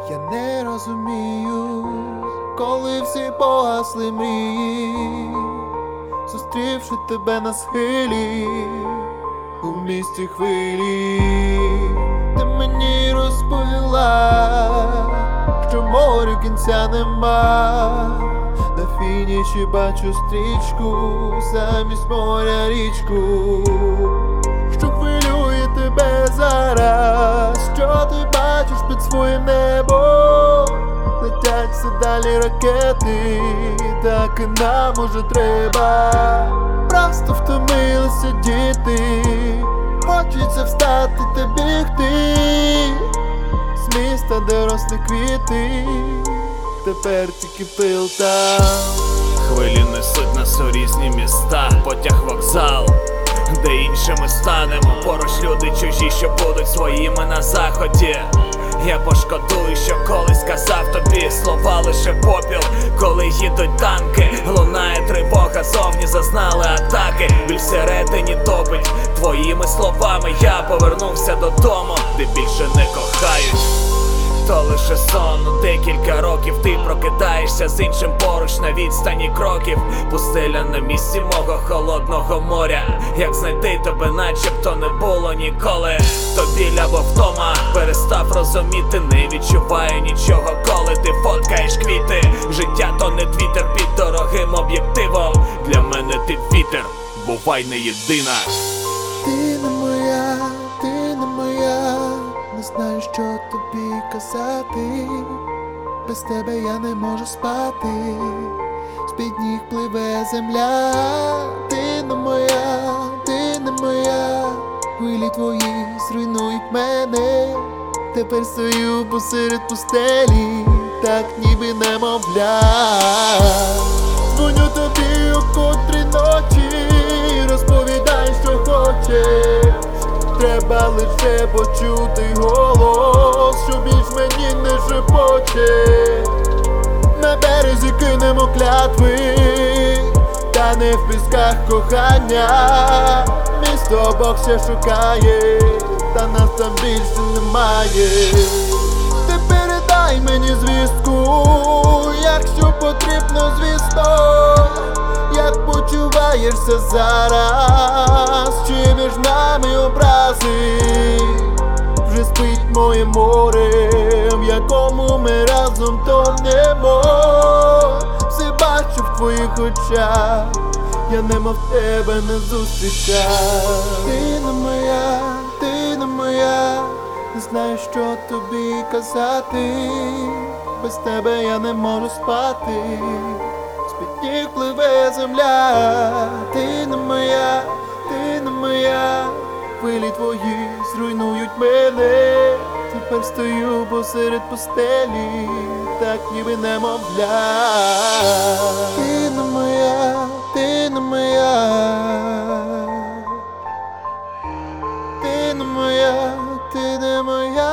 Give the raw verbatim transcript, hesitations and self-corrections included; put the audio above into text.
Я не розумію, коли всі погасли мрії, зустрівши тебе на схилі, у місті хвилі, ти мені розповіла, що морю кінця нема. На фініші бачу стрічку, замість моря річку, що хвилює тебе зараз, що ти бачиш під своїм небом. Летять все далі ракети, так і нам уже треба. Просто втомилися діти, хочеться встати та бігти з міста, де росли квіти, тепер тільки пил там. Хвилі несуть нас у різні міста, потяг вокзал, де іншими станемо. Поруч люди чужі, що будуть своїми на заході. Я пошкодую, що колись казав тобі слова лише попіл. Коли їдуть танки, лунає тривога, зовні зазнали атаки. Біль всередині топить, твоїми словами я повернувся додому, де більше не кохають. То лише сон, декілька років ти прокидаєшся з іншим поруч на відстані кроків. Пустеля на місці мого холодного моря. Як знайти тебе, начебто не було ніколи. То біль або втома, перестав розуміти, не відчуваю нічого, коли ти фоткаєш квіти. Життя то не твіттер під дорогим об'єктивом. Для мене ти вітер, бувай не єдина. Ти не моя, ти не моя, не знаю, що тобі казати. Без тебе я не можу спати, з-під ніг пливе земля. Ти не моя, ти не моя, хвилі твої зруйнують мене. Тепер стою посеред пустелі, так ніби немовля. Дзвоню тобі о котрій ночі, розповідай, що хочеш. Треба лише почути голос, що більш мені не шепоче. На березі кинемо клятви, та не в пісках кохання. Місто Бог ще шукає, та нас там більше немає. Ти передай мені звістку, якщо потрібно, звісно. Як почуваєшся зараз, чи між нами образи? Вже спить моє море, в якому ми разом тонемо. Все бачу в твоїх очах, я немов тебе не зустрічав. Ти не моя, ти не моя, не знаю, що тобі казати. Без тебе я не можу спати, з-під ніг пливе земля. Ти не моя, ти не моя, хвилі твої зруйнують мене. Тепер стою посеред пустелі, так ніби немовля. Ти не моя, ти не моя, ти не моя, ти не моя.